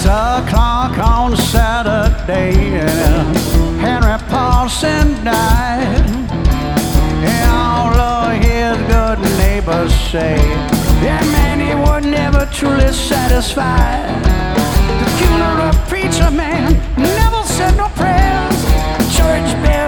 6 o'clock on Saturday, Henry Paulson died. And all of his good neighbors say that man, he was never truly satisfied. The funeral preacher man never said no prayers. Church bell